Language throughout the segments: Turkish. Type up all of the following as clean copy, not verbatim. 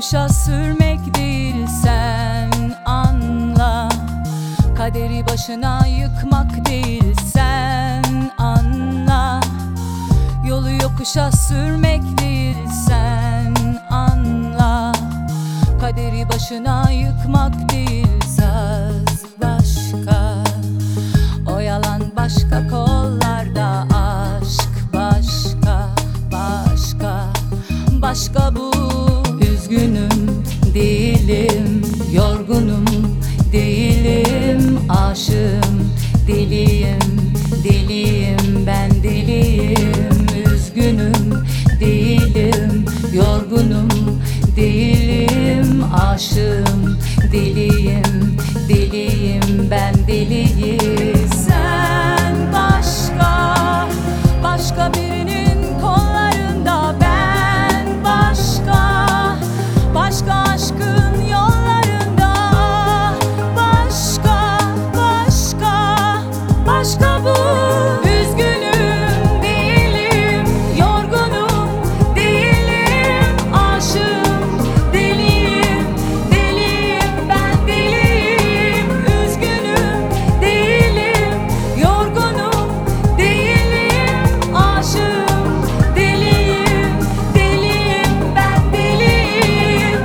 yokuşa sürmek değil, sen anla. Kaderi başına yıkmak değil, sen anla. Yolu yokuşa sürmek değil, sen anla. Kaderi başına yıkmak değil. Saz başka, o yalan başka, kollarda aşk başka, başka, başka bu. Üzgünüm değilim, yorgunum değilim, aşığım, deliyim, deliyim, ben deliyim. Üzgünüm değilim, yorgunum değilim, aşığım, deliyim, deliyim, ben deliyim. Sen başka, başka birinin kollarında, ben başka, başka aşkın yollarında. Başka, başka, başka bu. Üzgünüm değilim, yorgunum değilim, aşığım, deliyim, deliyim, ben deliyim. Üzgünüm değilim, yorgunum değilim, aşığım, deliyim, deliyim, ben deliyim.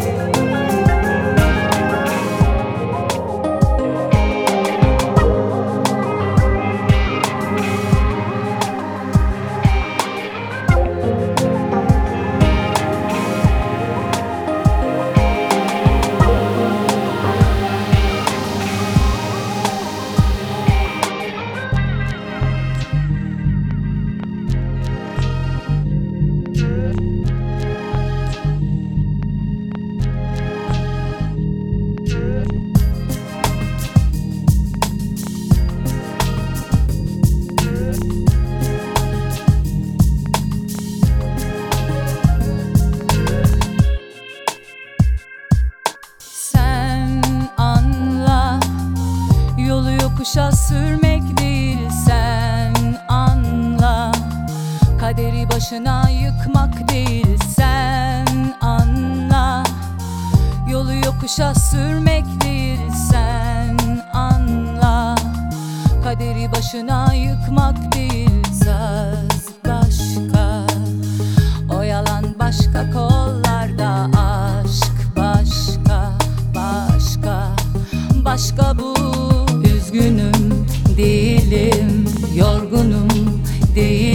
Sen anla, yolu yokuşa sürmek değil, sen anla. Kaderi başına yıkmak değil, sen anla. Yolu yokuşa sürmek değil, sen anla. Kaderi başına yıkmak değil. Saz başka, o yalan başka, kollarda aşk başka, başka, başka bu. Üzgünüm değilim, yorgunum değilim,